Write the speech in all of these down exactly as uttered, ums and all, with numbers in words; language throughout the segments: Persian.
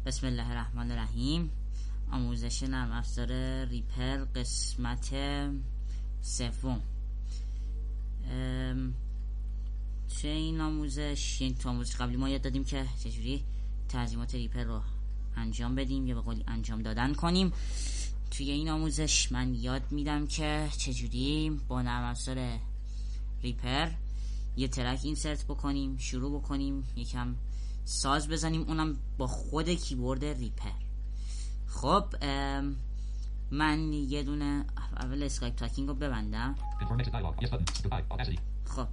بسم الله الرحمن الرحیم. آموزش نرم افزار ریپر قسمت سوم. چه این آموزش این تو آموزش قبلی ما یاد دادیم که چجوری ترجمات ریپر رو انجام بدیم یا به قولی انجام دادن کنیم. توی این آموزش من یاد میدم که چجوری با نرم افزار ریپر یه ترک اینسرت بکنیم، شروع بکنیم، یکم ساز بزنیم، اونم با خود کیبورد ریپر. خب من یه دونه اول اسکایپ تاکینگ رو ببندم. خب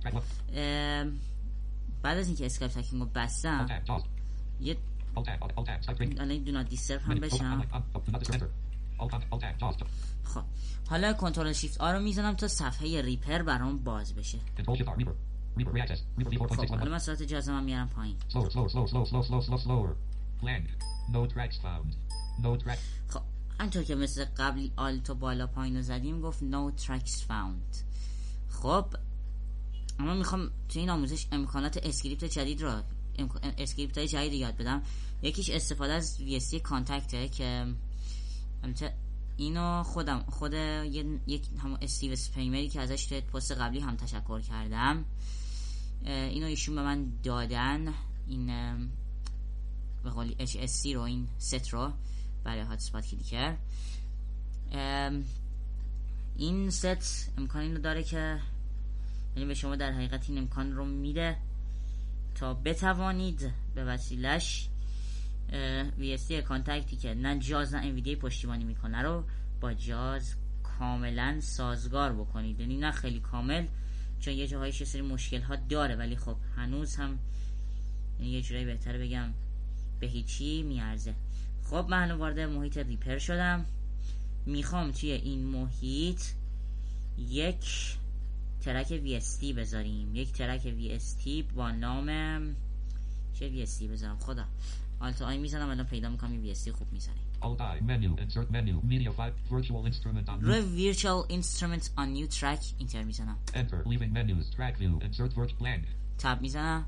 بعد از اینکه اسکایپ تاکینگ رو بستم یه الان دو نات دیسترب هم بشم. خب حالا کنترل شیفت آر رو میزنم تا صفحه ریپر برام باز بشه. خب حالا من سرعت جازم هم میارم پایین. خب همطور که مثل قبل آلتو بالا پایین رو زدیم گفت no tracks found. خب اما میخوام تو این آموزش امکانات اسکریپت جدید رو اسکریپت های جدید یاد بدم. یکیش استفاده از وی اس سی کانتکته که البته اینو خودم خود یک همون استیو اسپیمری که ازش توی پست قبلی هم تشکر کردم، اینو ایشون به من دادن، این به قولی اچ اس سی رو، این ست رو برای هات اسپات کلیکر. این ست امکان اینو داره که یعنی به شما در حقیقت این امکان رو میده تا بتوانید به وسیلش وی اس سی کانتکتی که نه جاز نه انویدیا پشتیبانی میکنه رو با جاز کاملا سازگار بکنید. یعنی نه خیلی کامل، چون یه جاهایش یه سری مشکل ها داره، ولی خب هنوز هم یعنی یه جورایی بهتره بگم به هیچی میارزه. خب من وارد محیط ریپر شدم. میخوام توی این محیط یک ترک وی اس تی بذاریم، یک ترک وی اس تی با نام چه وی اس تی بذارم؟ خدا آلت آی میزنم الان پیدا میکنم. وی اس تی خوب میزنیم. روی Virtual Instrument on New Track اینتر میزنم. تب میزنم.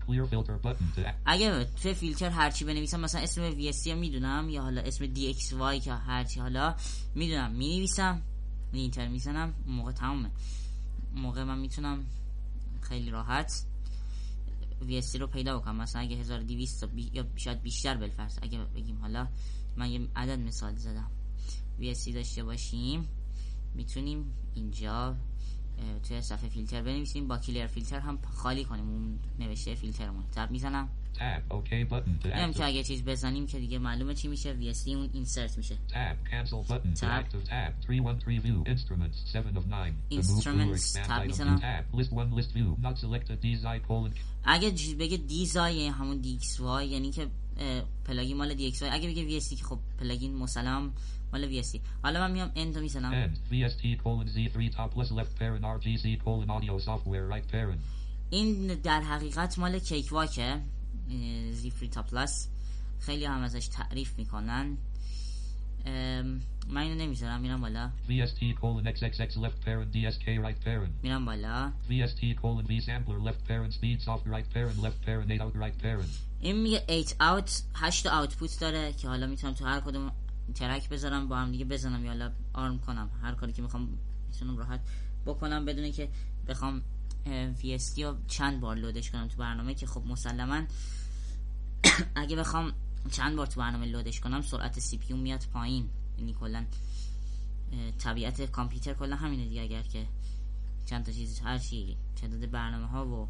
اگه توی فیلتر هرچی بنویسم، مثلا اسم وی اس تی میدونم یا حالا اسم دی ایکس وای که هرچی حالا میدونم مینویسم، اینتر میزنم، موقع تمامه. موقع من میتونم خیلی راحت وی اس تی رو پیدا بکنم. مثلا اگه هزار و دویست بی... یا شاید بیشتر بالفرض اگه بگیم، حالا من یه عدد مثال زدم، وی اس تی داشته باشیم، میتونیم اینجا توی صفحه فیلتر بنویسیم، با کلیر فیلتر هم خالی کنیم اون نوشته فیلترمون. تب میزنم. Tab, okay button. اینم که اگه چیز بزنیم که دیگه معلومه چی میشه، وی اس تی اون اینسرت میشه. Tab, cancel button. Tab. Active tab. three one three view. Instruments, seven of nine. Instruments, tab میزنم. Tab, list one list view. Not selected. D Z I colon. اگه بگه دیزای همون دی ایکس وای یعنی که پلاگین مال دی ایکس وای. اگه بگه وی اس تی که خب پلاگین مسلم مال وی اس تی. حالا من میام اند میزنم. End. وی اس تی colon Z three top left left parent آر جی سی colon audio software right parent. این در حقیقت مال کیک واکه، زی فری تا پلاس. خیلی هم ازش تعریف میکنن. من اینو نمیذارم، میرم بالا. وی اس تی colon X X X left parent دی اس کی right parent. میرم بالا. وی اس تی colon V sampler left parent speed soft right parent left parent eight out right parent. این میگه eight out، هشت آوتپوت داره که حالا میتونم تو هر کدوم ترک بذارم با هم دیگه بزنم یا حالا آرم کنم. هر کاری که میخوام میتونم راحت بکنم بدون که بخوام وی اس تی رو چند بار لودش کنم تو برنامه، که خب مسلما اگه بخوام چند بار تو برنامه لودش کنم سرعت سی پی یو میاد پایین. یعنی کلا طبیعت کامپیوتر کلا همینه دیگه. اگر که چند تا چیز هر چی تعداد برنامه ها و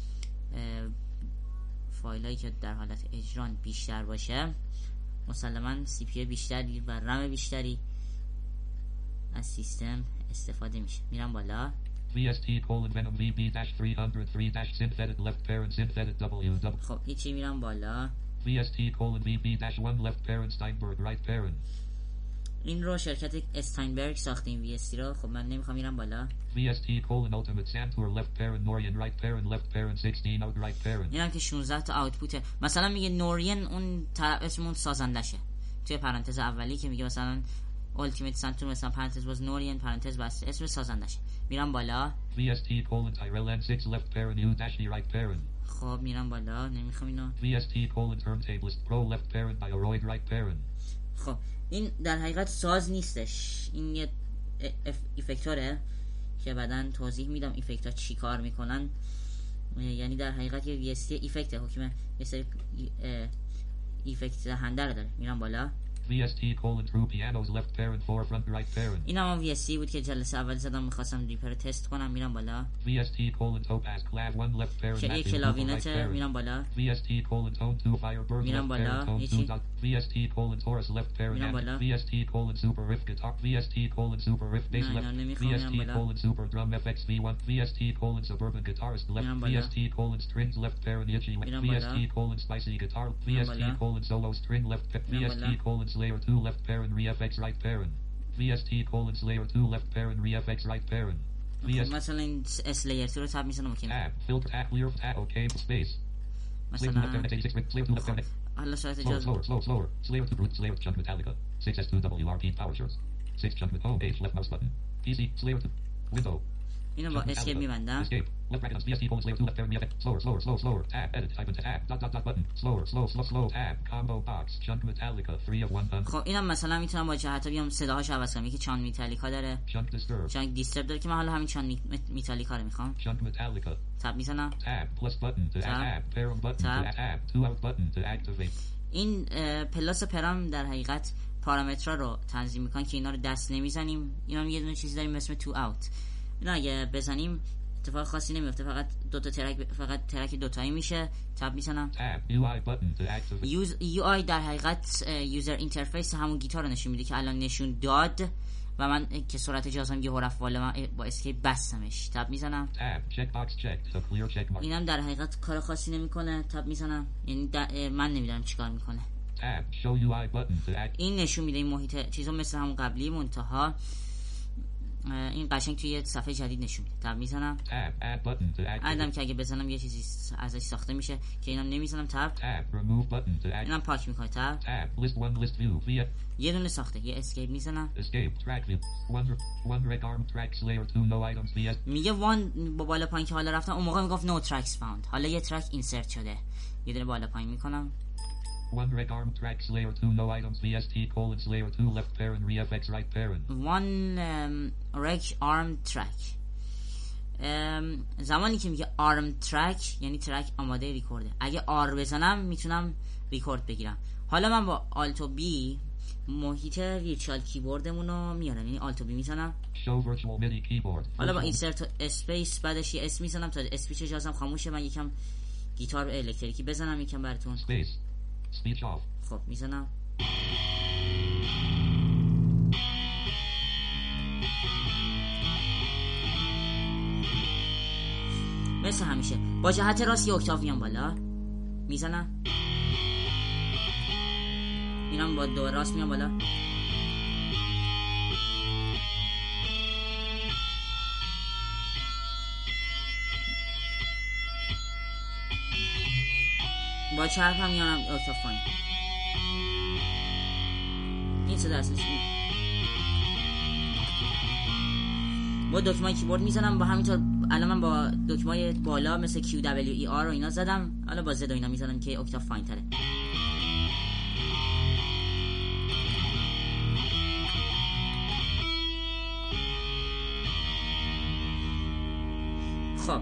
فایل هایی که در حالت اجرا بیشتر باشه مسلما سی پی یو بیشتری و رم بیشتری از سیستم استفاده میشه. میرم بالا. وی اس تی colon Venom وی بی three oh three synthetic left parent synthetic W W. خب هیچی، میرم بالا. وی اس تی colon وی بی one left parent Steinberg right parent. این رو شرکت استاینبرگ ساخته این وی اس تی رو. خب من نمیخوام، میرم بالا. وی اس تی colon ultimate Santur left parent Norian right parent left parent sixteen out right parent. اینم که شانزده تا آوتپوته. مثلا میگه نورین اون طرف اسمون سازندشه توی پرانتز اولی که میگه مثلا Ultimate Santur مثلا پرانتز باز نورین پرانتز بسته اسم سازندشه. میرم بالا. وی اس تی colon Tyrell N six left parent U dash D right parent. خب میرم بالا، نمیخوام اینو. V S T colon turntablist pro left parent bioroid right parent. خب این در حقیقت ساز نیستش، این یه افکتوره که بعداً توضیح میدم افکت ها چی کار میکنن. یعنی در حقیقت یه وی اس تی افکته، حکم یه سری افکت دهنده رو داره. میرم بالا. V S T colon true pianos left parent forefront right parent. این هم وی اس تی بود که جلسه اول زدم، میخواستم ریپر تست کنم. میرم بالا. V S T colon topaz clav one left parent. که یه کلاوینته. میرم بالا. V S T colon tone two firebird میرم left بالا. parent tone two dot. V S T colon taurus left parent. میرم بالا. V S T colon super riff guitar. V S T colon super riff bass نه، left. نه، V نمیخوام. S T میرم بالا. colon super drum F X V one. V S T colon suburban guitarist left. میرم V بالا. S T colon strings left parent itchy left. میرم V S بالا. T colon spicy guitar. V میرم S T بالا. colon solo string left. V میرم S T بالا. colon slayer two left parent re F X right parent. V S T colon slayer two left parent re F X right parent. V S خب مثلا این اسلیر تو رو تب میزنم که tab filter tab clear tab okay space. Slayer two left مثلا parent eighty-six bit slayer two left parent. حالا شاید Slower, اجازه slower, slower, slower. Slayer two root slayer chunk Metallica. six S two W R P power shirts. six chunk with home H left mouse button. P C Slayer two window. اینو با Chunk اسکیپ Metallica. میبندم. Escape. Left bracket on V S T colon slayer two left parent re slower, slower, slow, slower. Tab edit type into tab dot dot dot button. Slower, slow, slow, slow. Tab combo box chunk Metallica three of one hundred. خب اینم مثلا میتونم با جهت بیام صداهاش عوض کنم. یکی چان میتالیکا داره، Chunk disturb. چان دیسترب داره که من حالا همین چان می... میتالیکا رو میخوام. Chunk Metallica. تب میزنم. Tab plus button to Tab. add tab. Parent button Tab. to add tab. Two out button to activate. این اه، پلاس پرام در حقیقت پارامترها رو تنظیم میکنن که اینا رو دست نمیزنیم. اینا یه دونه چیزی داریم اسم تو اوت. اینا اگه بزنیم اتفاق خاصی نمیفته، فقط دو تا ترک ب... فقط ترک دو تایی میشه. تب میزنم. Tab U I button to activate. یوز یو آی در حقیقت یوزر اینترفیس همون گیتار رو نشون میده که الان نشون داد و من که سرعت جهازم یه رفت بالا، من با اسکیپ بستمش. تب میزنم. Tab checkbox checked to clear check mark. اینم در حقیقت کار خاصی نمیکنه. تب میزنم. یعنی در... من نمیدونم چیکار میکنه. Tab show U I button to act. این نشون میده این محیط چیزا مثل همون قبلی، منتها این قشنگ توی یه صفحه جدید نشون میده. تب میزنم. Tab add button to activate. عدم که اگه بزنم یه چیزی ازش ساخته میشه که اینم نمیزنم. تب. Tab remove button to act. اینم پاک میکنه. تب. Tab list one list view via یه دونه ساخته. یه اسکیپ میزنم. escape track view one one rec arm tracks layer two no items via میگه وان با بالا پایین که حالا رفتم اون موقع میگفت no tracks found. حالا یه ترک اینسرت شده. یه دونه بالا پایین میکنم. one rec arm tracks layer two no items V S T colon slayer two left parent re F X right parent. one um, rec arm track. um, زمانی که میگه arm track یعنی ترک آماده ریکورده. اگه آر بزنم میتونم ریکورد بگیرم. حالا من با آلتو بی محیط ویرچوال کیبوردمون رو میارم، یعنی آلتو بی میزنم. Show virtual MIDI keyboard. حالا با اینسرت اسپیس بعدش یه اس میزنم تا اسپیچ جازم خاموشه. من یکم گیتار الکتریکی بزنم یکم براتون. Space. Speech off. خب میزنم. مثل همیشه با جهت راست یه اکتاو میام بالا میزنم. اینم با دو راست میام بالا. با چرپ هم میانم اکتاف پایین. این صدا اصلیش با دکمه کیبورد میزنم. با همینطور الان من با دکمه بالا مثل کیو دبلیو ای آر و اینا زدم. حالا با زد و اینا میزنم که اکتاف پایین تره. خب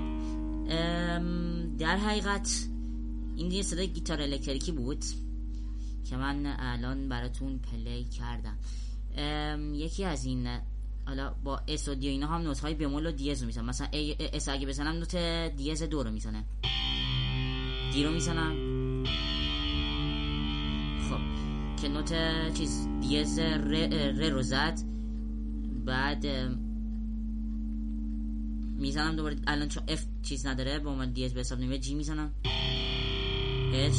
در حقیقت این یه صدای گیتار الکتریکی بود که من الان براتون پلی کردم. یکی از این حالا با اس و دی اینا هم نوت های بمول و دیز رو میزنم. مثلا اس اگه بزنم نوت دیز دو رو میزنه، دی رو میزنم. خب که نوت چیز دیز ر, ر رو زد، بعد میزنم دوباره. الان چون اف چیز نداره با من دیز به حساب نمیاد، جی میزنم. اچ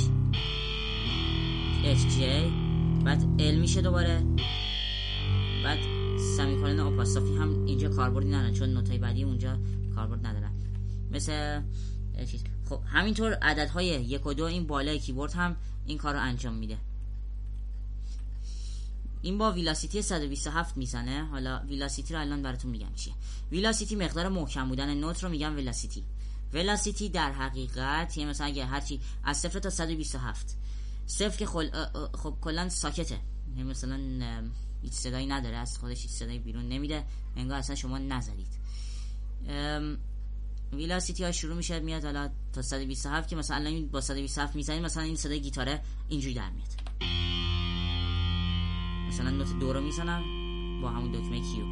اچ جی، بعد ال میشه دوباره، بعد سمیکولن آپاستافی هم اینجا کاربردی ندارن چون نوتای بعدی اونجا کاربرد ندارن مثل چیز. خب همینطور عددهای یک و دو این بالای کیبورد هم این کار رو انجام میده. این با ویلاسیتی صد و بیست و هفت میزنه. حالا ویلاسیتی رو الان براتون میگم چیه. ویلاسیتی مقدار محکم بودن نوت رو میگم ویلاسیتی. ولاسیتی در حقیقت یعنی مثلا اگه هرچی از صفر تا صد و بیست و هفت، صفر که خل... خب کلا ساکته، یعنی مثلا هیچ صدایی نداره، از خودش هیچ صدایی بیرون نمیده، انگار اصلا شما نزدید. ولاسیتی ها شروع میشه میاد حالا تا صد و بیست و هفت که مثلا الان با صد و بیست و هفت میزنید مثلا این صدای گیتاره اینجوری در میاد. مثلا نوت دو رو میزنم با همون دکمه کیو.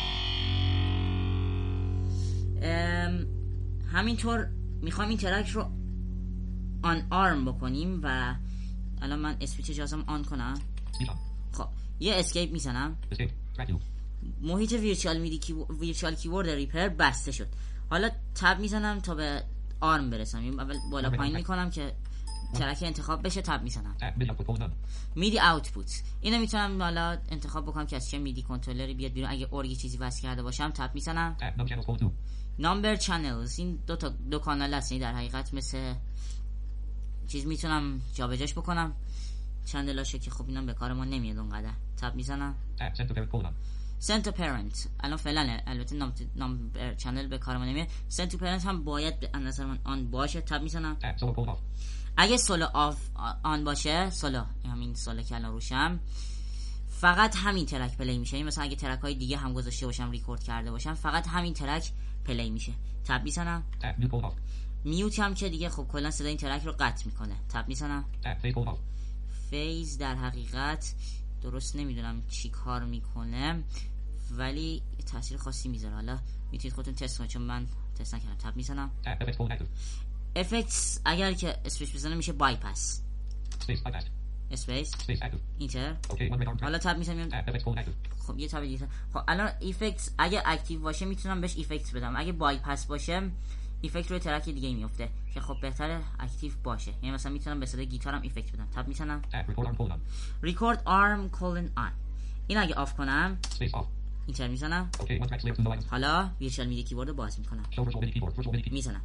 همینطور میخوام این ترک رو آن آرم بکنیم و الان من اسویچ جازم آن کنم. خب یه اسکیپ میزنم، محیط ویرچوال میدی کی... ویرچوال کیبورد ریپر بسته شد. حالا تب میزنم تا به آرم برسم، اول بالا پایین میکنم که ترک انتخاب بشه، تب میزنم میدی آوتپوت. اینو میتونم حالا انتخاب بکنم که از چه میدی کنترلری بیاد بیرون. اگه اورگی چیزی وصل کرده باشم تب میزنم. نامبر چنلز، این دو تا دو کانال هست، در حقیقت مثل چیز میتونم جابجاش بکنم چندلاشو که خب اینا به کار ما نمیاد اونقدر. تب میزنم سنت پرنت، الان فعلا البته نام نامبر چنل به کار ما نمیاد. سنت پرنت هم باید به نظر من آن باشه. تب میزنم. اگه سولو آف آن باشه، سولو همین سولو که الان روشم، فقط همین ترک پلی میشه. مثلا اگه ترک های دیگه هم گذاشته باشم ریکورد کرده باشم فقط همین ترک پلی میشه. تب میزنم. میوت هم که دیگه خب کلا صدای این ترک رو قطع میکنه. تب میزنم. فیز در حقیقت درست نمیدونم چی کار میکنه ولی تاثیر خاصی میذاره، حالا میتونید خودتون تست کنید چون من تست نکردم. تب میزنم. افکتس اگر که اسپیس بزنم میشه بایپاس، اسپیس اینتر. حالا تب میزنم. خب یه تب دیگه. خب الان افکتس اگه اکتیو باشه میتونم بهش افکتس بدم، اگه بایپاس باشه افکت روی ترک دیگه میفته که خب بهتره اکتیو باشه. یعنی مثلا میتونم به صدای گیتارم افکت بدم. تب میزنم. ریکورد آرم کولن آن، این اگه آف کنم اینتر میزنم. حالا ویرچوال میدی کیبورد رو باز میکنم، میزنم.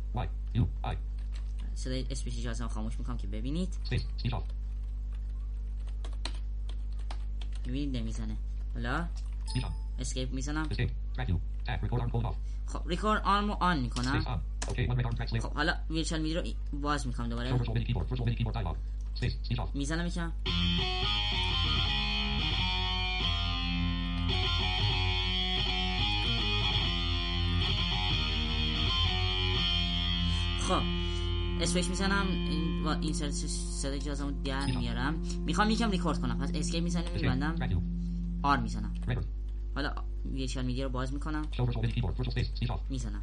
صدای اسپیچ جازم خاموش میکنم که ببینید. ببینید نمیزنه. حالا اسکیپ میزنم. خب ریکورد آرم رو آن میکنم. خب حالا ویرچوال میدی رو باز میکنم دوباره، میزنم میکنم. خب اسپیس میزنم، این با این صدای جازمو در میارم. میخوام یکم ریکورد کنم، پس اسکیپ میزنم میبندم، آر میزنم. حالا ویرچوال میدی رو باز میکنم، میزنم.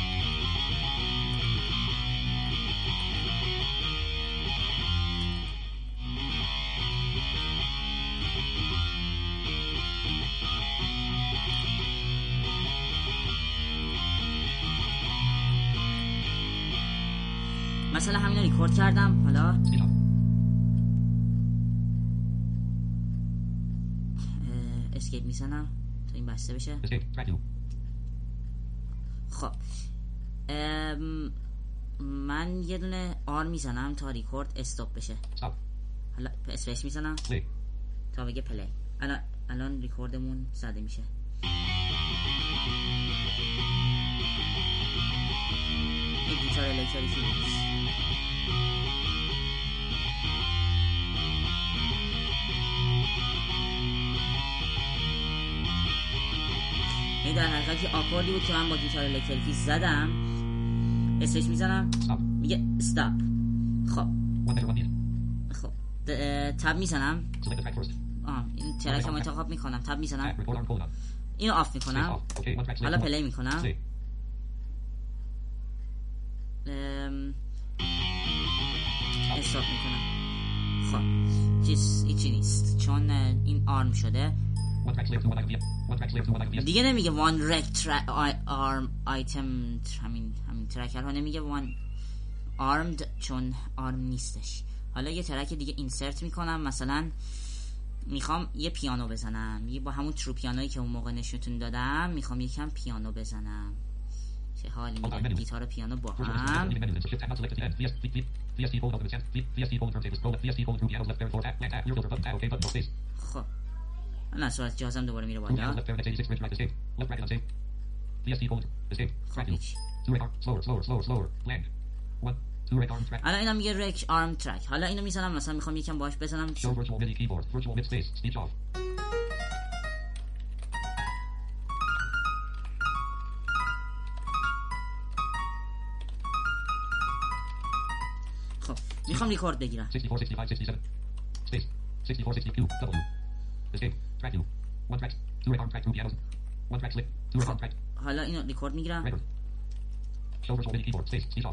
مثلا همین رو ریکورد کردم. حالا اسکیپ میزنم تا این بسته بشه. خب من یه دونه آر میزنم تا ریکورد استاپ بشه. حالا اسپیس میزنم تا بگه پلی. الان الان ریکوردمون زده میشه. این گیتار الکتریکی نیست. این در حقیقت یه آکوردی بود که من با گیتار الکتریکی زدم. اسپیس میزنم میگه استاپ. خب خب تب میزنم. آه این ترک رو انتخاب میکنم، تب میزنم، اینو آف میکنم. حالا پلی میکنم. استاپ میکنم. خب چیز ایچی نیست چون این آرم شده دیگه. نمیگه وان رک آرم آیتم، همین همین ترکر ها نمیگه وان آرمد چون آرم نیستش. حالا یه ترک دیگه اینسرت میکنم. مثلا میخوام یه پیانو بزنم، یه با همون ترو پیانویی که اون موقع نشونتون دادم میخوام یکم پیانو بزنم. چه حالی میده گیتار و پیانو با هم. خب من صورت جازم دوباره میره بالا. خب هیچ Two right arm. Slower, slower, slower, slower. Land. One. Two right arm track. الان اینم میگه رک آرم ترک. حالا اینو میزنم مثلا میخوام یکم باهاش بزنم. Show virtual MIDI keyboard. Virtual mid space. Speech off. خب میخوام ریکورد بگیرم. sixty-four, sixty-five, sixty-seven. Space. sixty-four, sixty-two. W. Escape. Track two. One track. Two right arm track. Two pianos. One track slip. Two right arm track. حالا اینو ریکورد میگیرم. Record. Show virtual MIDI keyboard. Space. Speech off.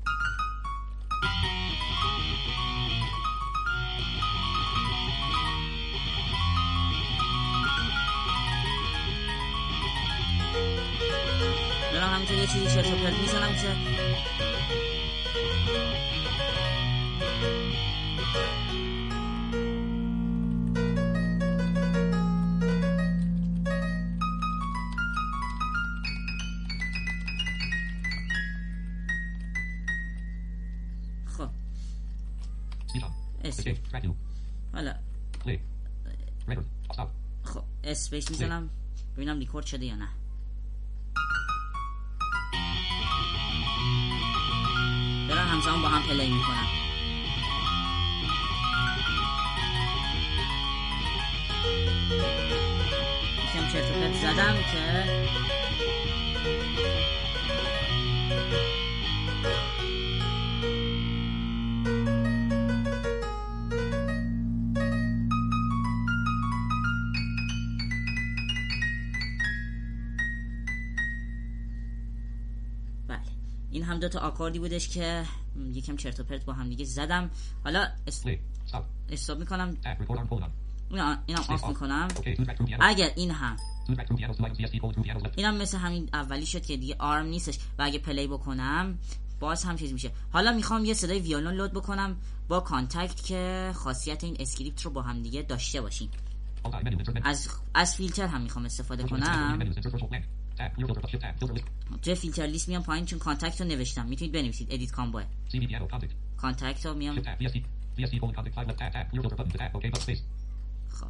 دارم همینطور یه چیزی چرت و پرت میزنم که خب Speech off. اسم Escape. Track two. حالا Play. Record. Stop. خب اسپیس میزنم ببینم ریکورد شده یا نه. دارم همزمان با هم پلی میکنم. یکم چرت و پرت زدم که این هم دوتا آکوردی بودش که یکم چرت و پرت با هم دیگه زدم. حالا اس... استاپ میکنم. اینا اینم آف میکنم. اگر این هم اینم مثل همین اولی شد که دیگه آرم نیستش و اگه پلی بکنم باز هم چیز میشه. حالا میخوام یه صدای ویولون لود بکنم با کانتکت که خاصیت این اسکریپت رو با هم دیگه داشته باشیم. از از فیلتر هم میخوام استفاده کنم. توی فیلتر لیست میام پایین چون کانتکت رو نوشتم. میتونید بنویسید ادیت کامبو کانتکت رو میام. خب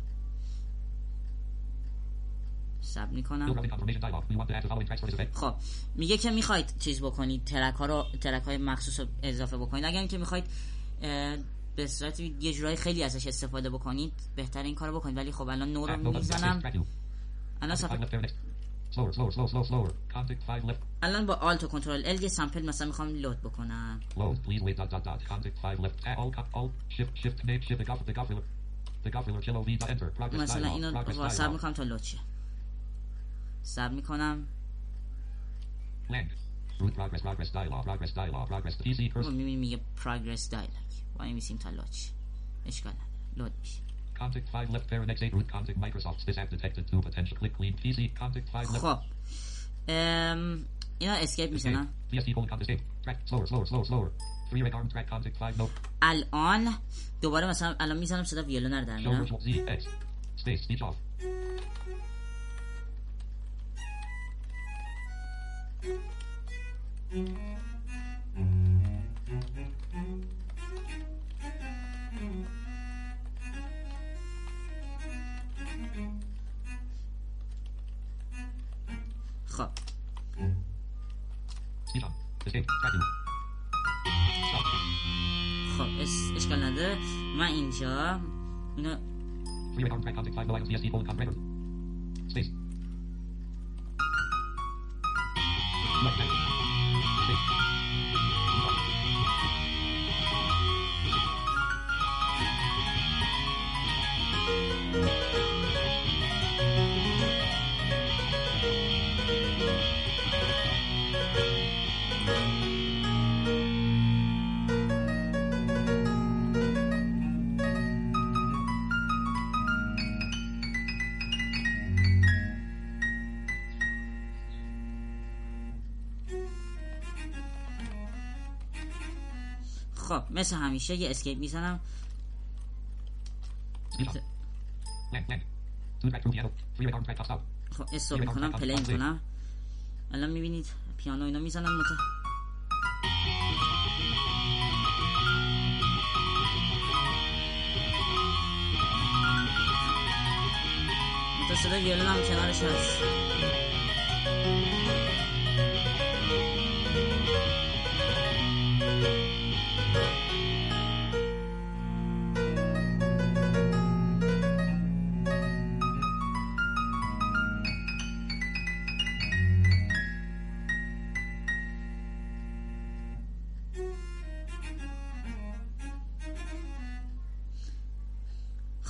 ساب میکنم. خب میگه که میخواید چیز بکنید ترک ها رو ترک های مخصوص رو اضافه بکنید. اگر اینکه میخواید به صورت یه جورایی خیلی ازش استفاده بکنید بهتره این کارو بکنید. ولی خب الان نو رو میزنم. الان صفحه Slower, slower, slow, slow, slower. Contact five left. الان با Alt و Control L یه سامپل مثلا میخوام لود بکنم. Load, please wait. Dot dot dot. Contact five left. Alt, Alt, Shift, Shift, Name, Shift. The Goffer, the Goffer, the Goffer, Cello V. Dot enter. Progress مثلا dialog. اینو Progress واسه dialog. میکنم تا لود شه. ساب میکنم. Land. Root progress, progress dialog, progress dialog, progress. P C cursor. میبینیم میگه Progress dialog. وای میسیم تا لود شه. اشکال نداره. لود میشه. Contact five left. Parent X eight root. Contact Microsoft. This app detected two potential. Click clean. P C. Contact five left. خب ام اینا اسکیپ میزنم. الان دوباره مثلا الان میزنم صدا ویولون رو در میارم. خب خب اس اشکال نداره. من اینجا اینا خب مثل همیشه یه اسکیپ میزنم. خب استاپ میکنم پلی میکنم. الان میبینید پیانو اینا میزنن مت مت صدای ویولون هم کنارش هست.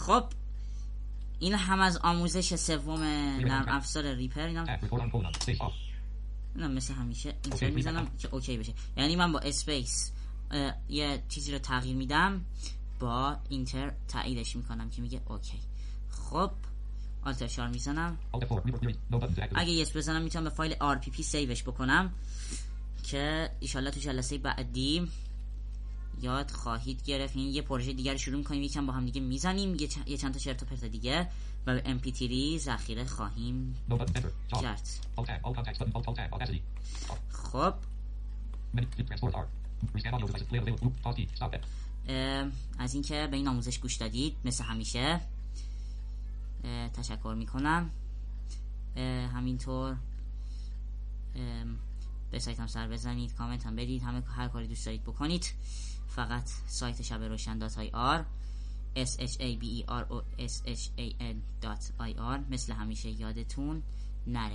خب این هم از آموزش سوم نرم افزار ریپر. اینم Add record on colon. Space off. اینم مثل همیشه اینتر میزنم که اوکی بشه. یعنی من با اسپیس یه چیزی رو تغییر میدم، با اینتر تاییدش میکنم که میگه اوکی. خب آلتر چهار میزنم. Alt F four. Reverb. No button to activate. اگه یس بزنم میتونم به فایل آر پی پی سیوش بکنم که ایشالله تو جلسه بعدی یاد خواهید گرفت. این یه پروژه دیگر شروع میکنیم، یکم با هم دیگه میزنیم، یه, چ... یه چند تا چرت و پرت دیگه و به ام پی تری ذخیره خواهیم No button. Enter. Top. کرد. Alt tab. All contacts button. Alt Alt tab. Audacity. خب Menu. Dip transport R. Rescan audio devices. Play available. Loop. Pause key. Stop it. اه، از اینکه به این آموزش گوش دادید مثل همیشه اه، تشکر میکنم. اه، همینطور ام، به سایتم سر بزنید، کامنت هم بدید، همه هر کاری دوست دارید بکنید. فقط سایت شب روشن دات آی آر اس اچ ای بی ای آر او اس اچ ای ان دات آی آر مثل همیشه یادتون نره.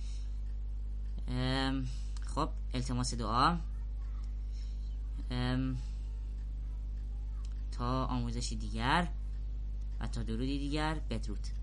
ام، خب التماس دعا ام، تا آموزشی دیگر و تا درودی دیگر، بدرود.